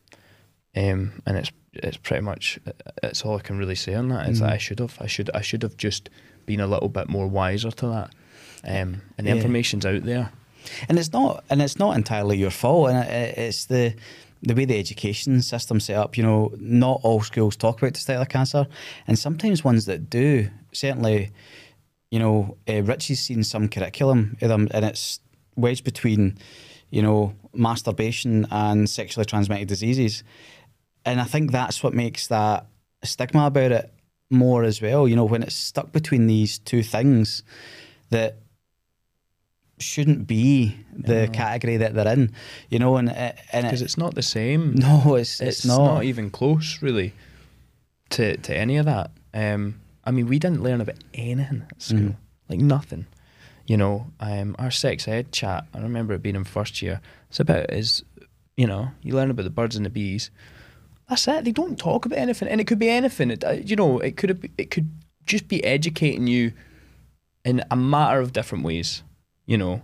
Um. And it's it's pretty much it's all I can really say on that is mm. that I should have. I should I should have just been a little bit more wiser to that. Um. And the yeah. information's out there. And it's not, and it's not entirely your fault. And it, it's the the way the education system's set up. You know, not all schools talk about testicular cancer, and sometimes ones that do. Certainly, you know, uh, Richie's seen some curriculum of them, and it's wedged between, you know, masturbation and sexually transmitted diseases, and I think that's what makes that stigma about it more as well. You know, when it's stuck between these two things, that shouldn't be the yeah. category that they're in, you know, and and because it, it's not the same. No, it's it's, it's not. not even close, really, to to any of that. Um, I mean, we didn't learn about anything at school, mm. like nothing. You know, um, our sex ed chat, I remember it being in first year. It's about is, you know, you learn about the birds and the bees. That's it. They don't talk about anything, and it could be anything. It, you know, it could have, it could just be educating you in a matter of different ways. You know,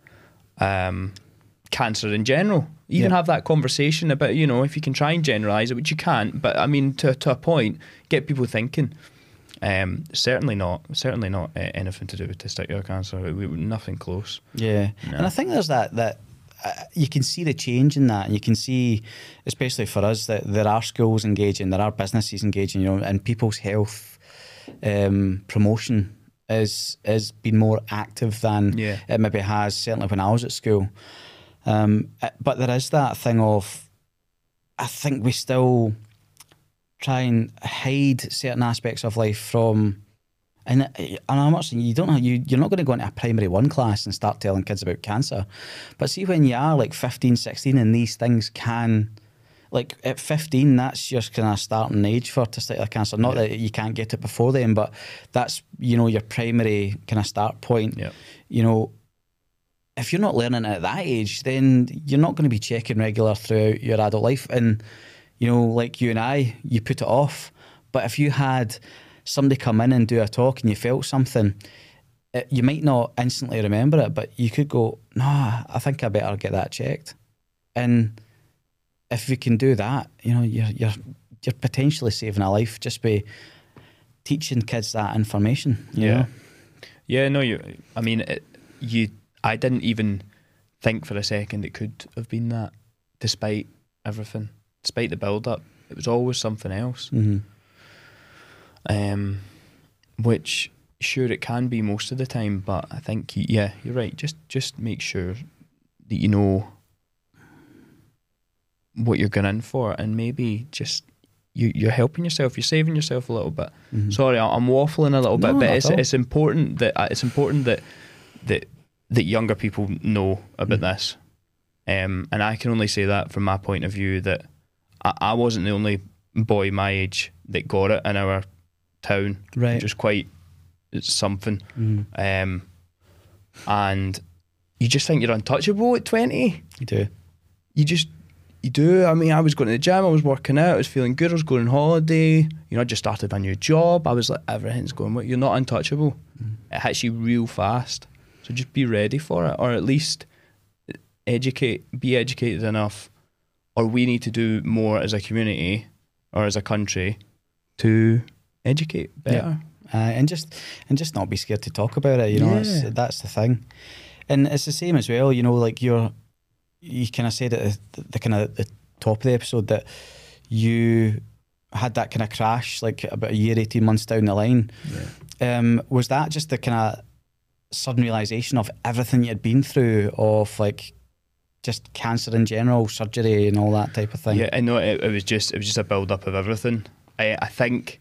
um, cancer in general. Even yeah. have that conversation about, you know, if you can try and generalise it, which you can't. But I mean, to to a point, get people thinking. Um, certainly not. Certainly not uh, anything to do with testicular cancer. We, we, nothing close. Yeah, no. And I think there's that that uh, you can see the change in that. And you can see, especially for us, that there are schools engaging, there are businesses engaging. You know, and people's health um, promotion is is been more active than yeah. it maybe has certainly when I was at school. Um, but there is that thing of, I think we still try and hide certain aspects of life from, and, and I'm not saying you don't have, you, you're not going to go into a primary one class and start telling kids about cancer, but see when you are like fifteen, sixteen and these things can, like at fifteen, that's your kind of starting age for testicular cancer. Not yeah. that you can't get it before then, but that's, you know, your primary kind of start point. Yeah. You know, if you're not learning at that age, then you're not going to be checking regular throughout your adult life. And you know, like you and I, you put it off. But if you had somebody come in and do a talk and you felt something, it, you might not instantly remember it, but you could go, nah, I think I better get that checked. And if you can do that, you know, you're you're you're potentially saving a life just by teaching kids that information. You yeah, know? yeah. No, you. I mean, it, you. I didn't even think for a second it could have been that, despite everything. Despite the build-up, it was always something else. Mm-hmm. Um, which, sure, it can be most of the time, but I think, yeah, you're right. Just just make sure that you know what you're going in for, and maybe just you, you're helping yourself. You're saving yourself a little bit. Mm-hmm. Sorry, I'm waffling a little no, bit, but it's all. it's important that it's important that that that younger people know about mm-hmm. this. Um, and I can only say that from my point of view that. I wasn't the only boy my age that got it in our town, right. which was quite something. Mm. Um, and you just think you're untouchable at twenty. You do. You just, you do. I mean, I was going to the gym, I was working out, I was feeling good, I was going on holiday. You know, I just started my new job. I was like, everything's going well. You're not untouchable. Mm. It hits you real fast. So just be ready for it, or at least educate, be educated enough. Or we need to do more as a community or as a country to educate better. Yeah. Uh, and just and just not be scared to talk about it, you know, yeah. it's, that's the thing. And it's the same as well, you know, like you're, you kind of said at the, the kind of the top of the episode that you had that kind of crash like about a year, eighteen months down the line. Yeah. Um, was that just the kind of sudden realisation of everything you'd been through, of like, just cancer in general, surgery and all that type of thing? Yeah, I know it, it was just it was just a build up of everything. I I think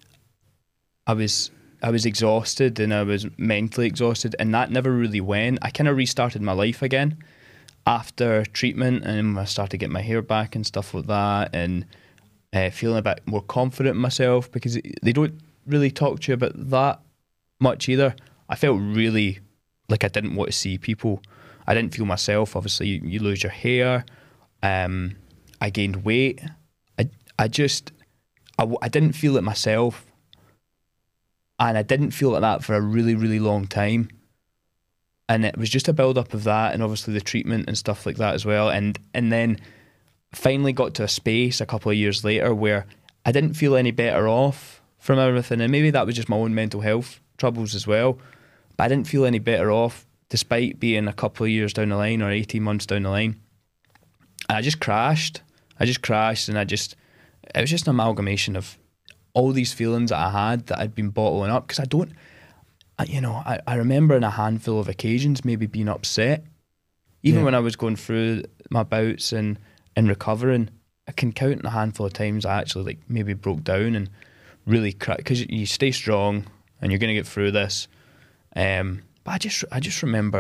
I was I was exhausted and I was mentally exhausted, and that never really went. I kind of restarted my life again after treatment, and I started getting my hair back and stuff like that, and uh, feeling a bit more confident in myself, because they don't really talk to you about that much either. I felt really like I didn't want to see people. I didn't feel myself. Obviously, you, you lose your hair. Um, I gained weight. I, I just, I, I didn't feel it myself. And I didn't feel like that for a really, really long time. And it was just a build-up of that, and obviously the treatment and stuff like that as well. And and then finally got to a space a couple of years later where I didn't feel any better off from everything. And maybe that was just my own mental health troubles as well. But I didn't feel any better off, despite being a couple of years down the line or eighteen months down the line. And I just crashed. I just crashed and I just, it was just an amalgamation of all these feelings that I had that I'd been bottling up. Because I don't, I, you know, I, I remember in a handful of occasions maybe being upset. Even yeah. when I was going through my bouts and, and recovering, I can count in a handful of times I actually like maybe broke down and really cried. Because you stay strong and you're going to get through this. Um, but I just I just remember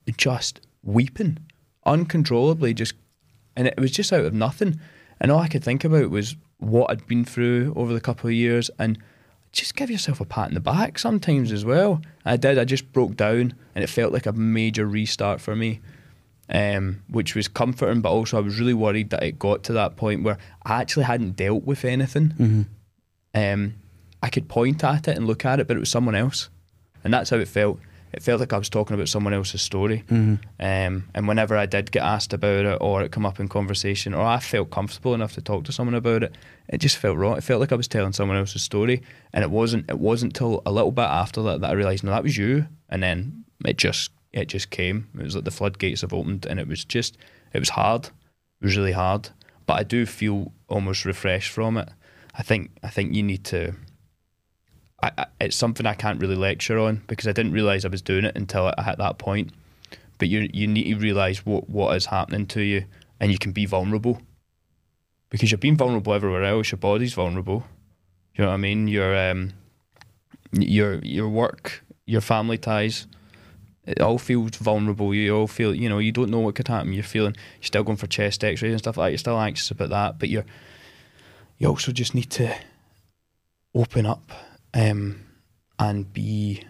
just weeping uncontrollably, just, and it was just out of nothing. And all I could think about was what I'd been through over the couple of years, and just give yourself a pat in the back sometimes as well. I did. I just broke down, and it felt like a major restart for me, um, which was comforting, but also I was really worried that it got to that point where I actually hadn't dealt with anything. Mm-hmm. Um, I could point at it and look at it, but it was someone else. And that's how it felt. It felt like I was talking about someone else's story. Mm-hmm. Um, and whenever I did get asked about it, or it come up in conversation, or I felt comfortable enough to talk to someone about it, it just felt wrong. It felt like I was telling someone else's story. And it wasn't It wasn't till a little bit after that that I realised, no, that was you. And then it just it just came. It was like the floodgates have opened, and it was just, it was hard. It was really hard. But I do feel almost refreshed from it. I think I think you need to... I, I, it's something I can't really lecture on, because I didn't realise I was doing it until I hit that point. But you you need to realise what, what is happening to you, and you can be vulnerable. Because you're being vulnerable everywhere else. Your body's vulnerable. You know what I mean? Your um, your your work, your family ties, it all feels vulnerable. You all feel, you know, you don't know what could happen. You're feeling, you're still going for chest x-rays and stuff like that. You're still anxious about that. But you're, you also just need to open up. Um, and be,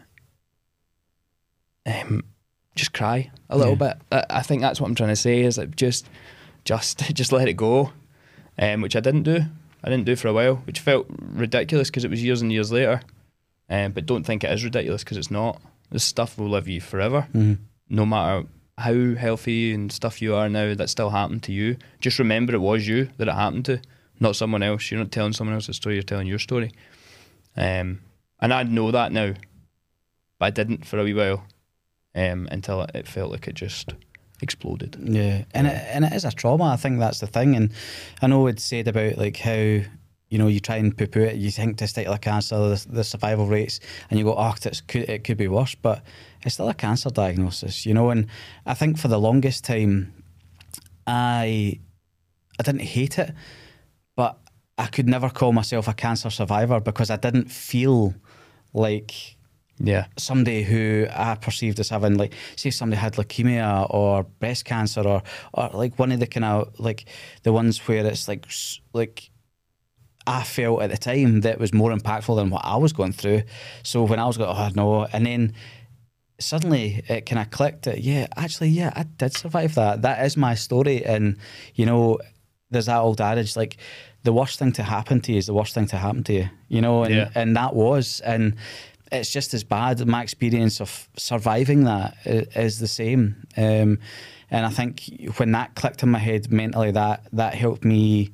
um, just cry a little Yeah. bit. I, I think that's what I'm trying to say, is that just, just, just let it go, um, which I didn't do. I didn't do for a while, which felt ridiculous because it was years and years later. Um, but don't think it is ridiculous, because it's not. This stuff will live you forever, Mm-hmm. no matter how healthy and stuff you are now. That still happened to you. Just remember it was you that it happened to, not someone else. You're not telling someone else's story. You're telling your story. Um, and I know that now, but I didn't for a wee while, um, until it, it felt like it just exploded. Yeah, and it, and it is a trauma. I think that's the thing. And I know it's said about like how, you know, you try and poo-poo it. You think testicular cancer, the, the survival rates, and you go, oh, it's, could, it could be worse, but it's still a cancer diagnosis, you know. And I think for the longest time, I I didn't hate it, but I could never call myself a cancer survivor, because I didn't feel like Yeah. somebody who I perceived as having, like, say somebody had leukemia or breast cancer, or, or like one of the kind of, like, the ones where it's like, s- like I felt at the time that was more impactful than what I was going through. So when I was going, oh no, and then suddenly it kind of clicked that, yeah, actually, yeah, I did survive that. That is my story. And, you know, there's that old adage, like, the worst thing to happen to you is the worst thing to happen to you, you know, and, Yeah. and that was, and it's just as bad. My experience of surviving that i- is the same. Um, and I think when that clicked in my head mentally, that, that helped me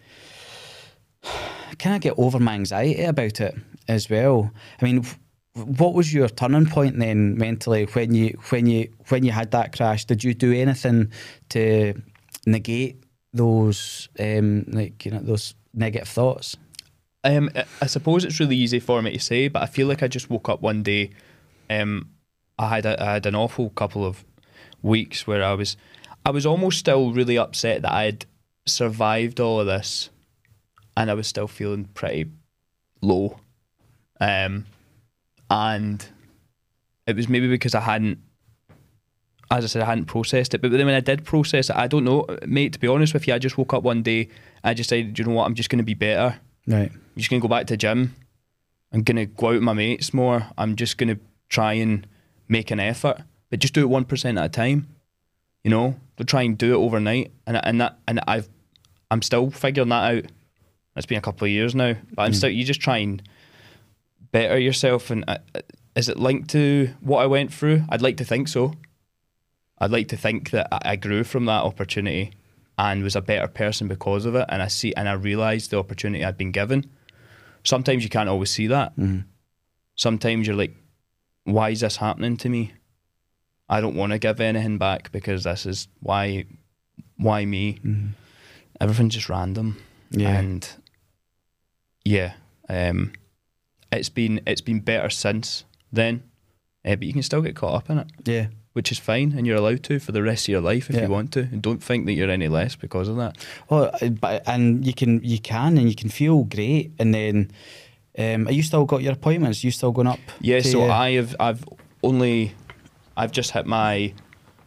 kind of get over my anxiety about it as well. I mean, what was your turning point then mentally when you when you when you had that crash? Did you do anything to negate those um, like you know those negative thoughts? Um, I- I suppose it's really easy for me to say, but I feel like I just woke up one day. Um, I had a, I had an awful couple of weeks where I was, I was almost still really upset that I had survived all of this, and I was still feeling pretty low. Um, and it was maybe because I hadn't, as I said, I hadn't processed it. But then when I did process it, I don't know, mate, to be honest with you, I just woke up one day, I just decided, you know what, I'm just going to be better. Right. I'm just going to go back to the gym. I'm going to go out with my mates more. I'm just going to try and make an effort, but just do it one percent at a time. You know, to try and do it overnight. And and that and I've I'm still figuring that out. It's been a couple of years now, but I'm Mm. still. You just try and better yourself. And uh, is it linked to what I went through? I'd like to think so. I'd like to think that I I grew from that opportunity and was a better person because of it. And I see and I realised the opportunity I'd been given. Sometimes you can't always see that. Mm. Sometimes you're like, why is this happening to me? I don't want to give anything back because this is why why me? Mm. Everything's just random. Yeah. And yeah, um, it's been it's been better since then. Uh, but you can still get caught up in it, Yeah. which is fine, and you're allowed to for the rest of your life if Yeah. you want to. And don't think that you're any less because of that. Well, uh, but and you can you can and you can feel great, and then um, are you still got your appointments? You still going up? Yeah, to, so uh, I have I've only I've just hit my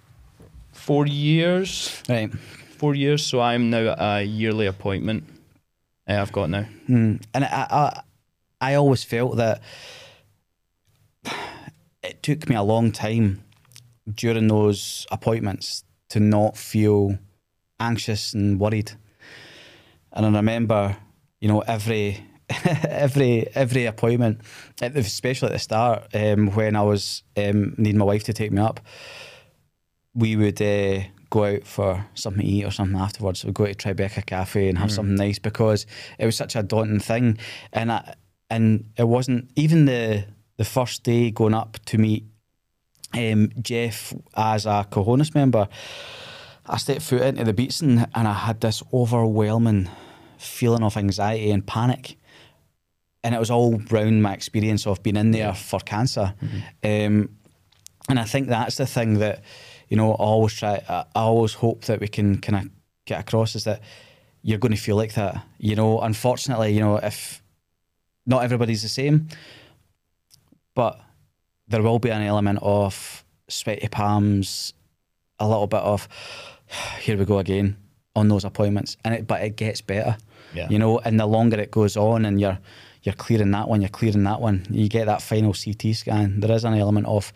four years. Right. Four years. So I'm now at a yearly appointment. Uh, I've got now. Mm. And I, I, I always felt that it took me a long time during those appointments to not feel anxious and worried. And I remember, you know, every every every appointment, especially at the start, um, when I was um, needing my wife to take me up, we would uh, go out for something to eat or something afterwards. We'd go to Tribeca Cafe and have mm. something nice, because it was such a daunting thing. And I, and it wasn't, even the the first day going up to meet um, Jeff as a Cojones member, I stepped foot into the Beatson and I had this overwhelming feeling of anxiety and panic. And it was all round my experience of being in there for cancer. Mm-hmm. Um, and I think that's the thing that, you know, I always try, I always hope that we can kind of get across, is that you're going to feel like that. You know, unfortunately, you know, if not everybody's the same, but there will be an element of sweaty palms, a little bit of, here we go again on those appointments. And it, but it gets better, yeah. you know, and the longer it goes on and you're, you're clearing that one, you're clearing that one, you get that final C T scan, there is an element of,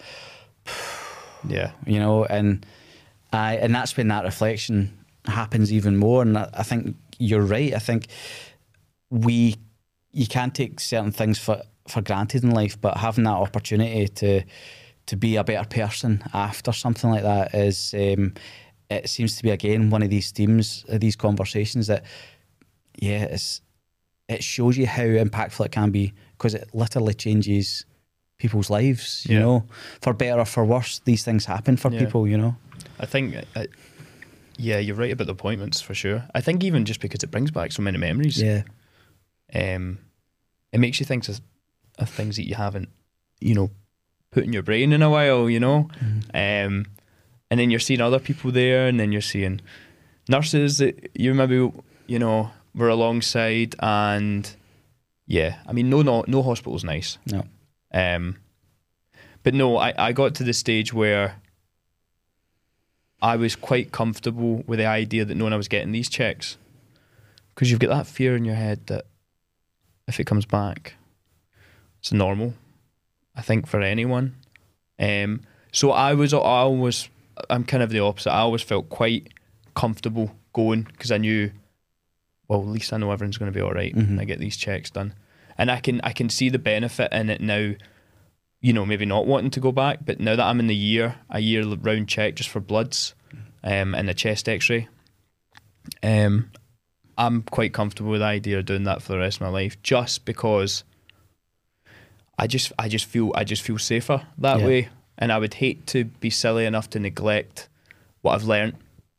yeah, you know, and I, and that's when that reflection happens even more. And I, I think you're right. I think we, you can't take certain things for, for granted in life, but having that opportunity to, to be a better person after something like that is, um, it seems to be again one of these themes, uh, these conversations that, yeah, it's, it shows you how impactful it can be, because it literally changes people's lives, you yeah. know, for better or for worse. These things happen for yeah. people, you know. I think, uh, yeah, you're right about the appointments for sure. I think even just because it brings back so many memories, yeah, um, it makes you think of, of things that you haven't, you know, put in your brain in a while, you know. Mm-hmm. Um, and then you're seeing other people there, and then you're seeing nurses that you maybe, you know, were alongside, and yeah, I mean, no, no, no hospital's nice. No. Um, but no, I, I got to the stage where I was quite comfortable with the idea that knowing I was getting these checks, because you've got that fear in your head that if it comes back, it's normal, I think, for anyone. Um, so I was, I always, I'm kind of the opposite. I always felt quite comfortable going, because I knew, well, at least I know everyone's going to be all right mm-hmm. when I get these checks done. And I can I can see the benefit in it now, you know, maybe not wanting to go back, but now that I'm in the year, a year round check just for bloods um, and a chest x-ray, um, I'm quite comfortable with the idea of doing that for the rest of my life, just because I just I just feel I just feel safer that yeah. way. And I would hate to be silly enough to neglect what I've learnt.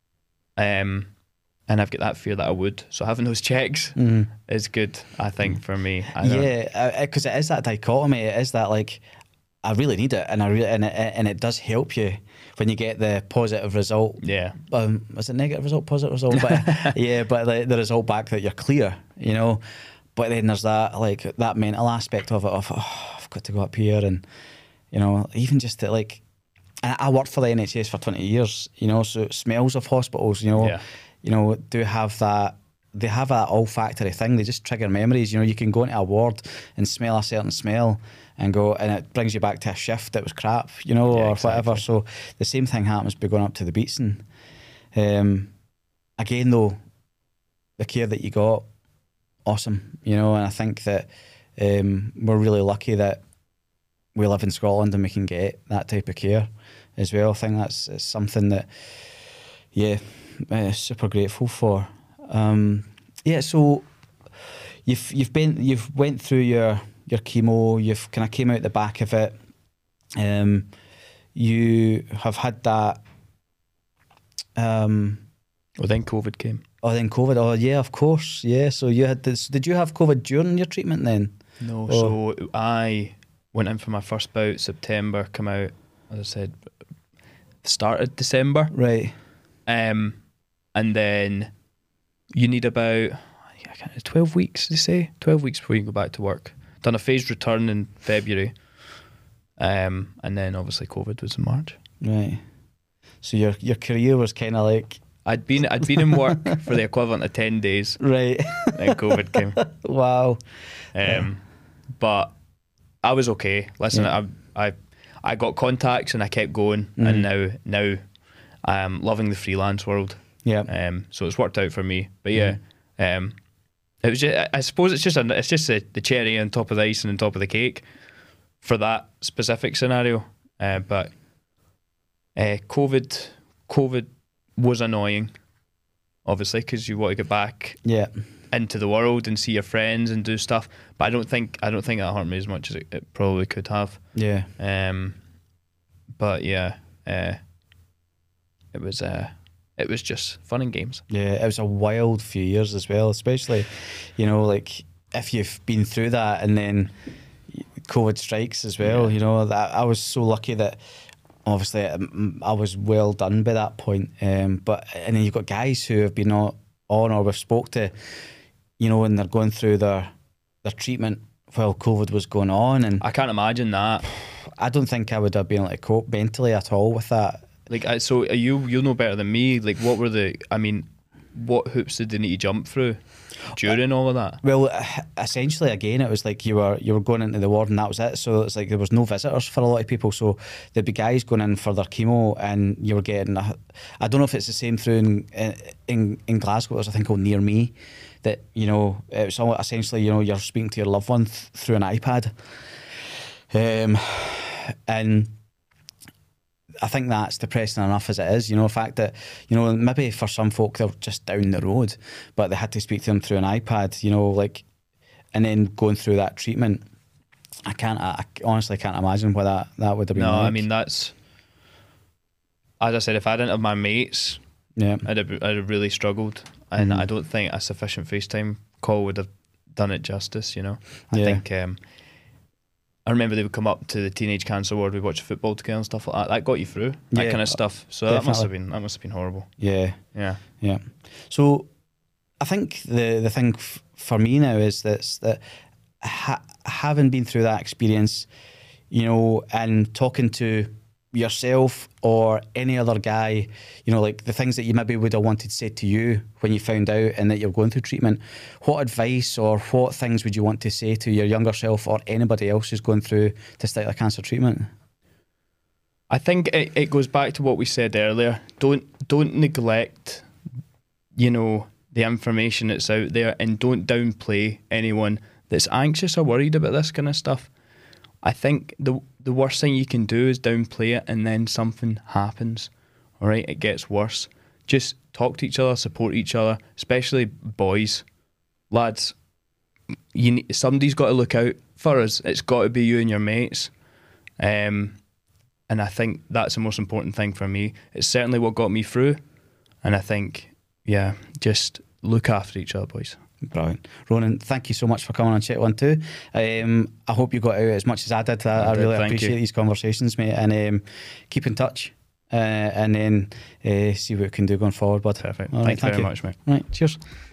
Um And I've got that fear that I would. So having those checks mm. is good, I think, for me. I yeah, because it is that dichotomy. It is that, like, I really need it, and I really and it, and it does help you when you get the positive result. Yeah. Um, was it negative result, positive result? But yeah, but the, the result back that you're clear, you know. But then there's that, like, that mental aspect of it of, oh, I've got to go up here, and, you know, even just to, like, I, I worked for the N H S for twenty years, you know, so smells of hospitals, you know. Yeah. You know, do have that, they have that olfactory thing, they just trigger memories. You know, you can go into a ward and smell a certain smell and go, and it brings you back to a shift that was crap, you know, yeah, or exactly. whatever. So the same thing happens by going up to the Beatson. Um, again, though, the care that you got, awesome, you know, and I think that um, we're really lucky that we live in Scotland and we can get that type of care as well. I think that's it's something that, yeah, Uh, super grateful for. Um, yeah, so you've you've been you've went through your your chemo. You've kind of came out the back of it. Um, you have had that. Um, well, then COVID came. Oh, then COVID. Oh, yeah, of course. Yeah. So you had this. Did you have COVID during your treatment then? No. Oh. So I went in for my first bout September. Come out, as I said, started December. Right. Um. And then you need about I can't, twelve weeks, they say? twelve weeks before you go back to work. Done a phased return in February. Um, and then obviously COVID was in March. Right. So your your career was kind of like I'd been I'd been in work for the equivalent of ten days, right. and COVID came. Wow. Um, but I was okay. Listen, Yeah. I I I got contacts and I kept going, Mhm. and now now I'm loving the freelance world. Yeah. Um, so it's worked out for me. But yeah, um, it was. Just, I suppose it's just a, it's just the, the cherry on top of the icing on top of the cake for that specific scenario. Uh, but uh, COVID, COVID was annoying, obviously, because you want to get back Yeah. into the world and see your friends and do stuff. But I don't think I don't think that hurt me as much as it, it probably could have. Yeah. Um, but yeah, uh, it was. Uh, It was just fun and games. Yeah, it was a wild few years as well, especially, you know, like if you've been through that and then COVID strikes as well, Yeah. you know, that I was so lucky that obviously um, I was well done by that point. Um, but, and then you've got guys who have been on or we've spoke to, you know, and they're going through their, their treatment while COVID was going on. And I can't imagine that. I don't think I would have been able to cope mentally at all with that. Like, I- so are you you'll know better than me. Like, what were the? I mean, what hoops did they need to jump through during all of that? Well, essentially, again, it was like you were you were going into the ward and that was it. So it's like there was no visitors for a lot of people. So there'd be guys going in for their chemo, and you were getting. A, I don't know if it's the same through in in, in Glasgow. There's a thing called Near Me, that you know it's all essentially you know you're speaking to your loved one th- through an iPad, um, and. I think that's depressing enough as it is, you know, the fact that, you know, maybe for some folk they're just down the road, but they had to speak to them through an iPad, you know, like, and then going through that treatment. I can't, I, I honestly can't imagine what that, that would have been No, like. I mean, that's, as I said, if I didn't have my mates, yeah, I'd have, I'd have really struggled. And Mhm. I don't think a sufficient FaceTime call would have done it justice, you know. I Yeah. think, um, I remember they would come up to the teenage cancer ward, we'd watch football together and stuff like that. That got you through, that Yeah, kind of stuff. So that must have definitely. been, that must have been horrible. yeah, Yeah. yeah. So I think the, the thing f- for me now is this, that ha- having been through that experience, you know, and talking to yourself or any other guy, you know, like the things that you maybe would have wanted said to you when you found out and that you're going through treatment, what advice or what things would you want to say to your younger self or anybody else who's going through testicular cancer treatment? I think it, it goes back to what we said earlier. Don't don't neglect, you know, the information that's out there, and don't downplay anyone that's anxious or worried about this kind of stuff. I think the the worst thing you can do is downplay it, and then something happens. All right, it gets worse. Just talk to each other, support each other, especially boys, lads. You need, somebody's got to look out for us. It's got to be you and your mates. Um, and I think that's the most important thing for me. It's certainly what got me through. And I think, yeah, just look after each other, boys. Brilliant. Ronan, thank you so much for coming on Chet One Two. Um, I hope you got out as much as I did. I, I I did, really thank appreciate you. these conversations, mate. And um, keep in touch uh, and then uh, see what we can do going forward, bud. Perfect. All Thank right, you very much, mate. Right, cheers.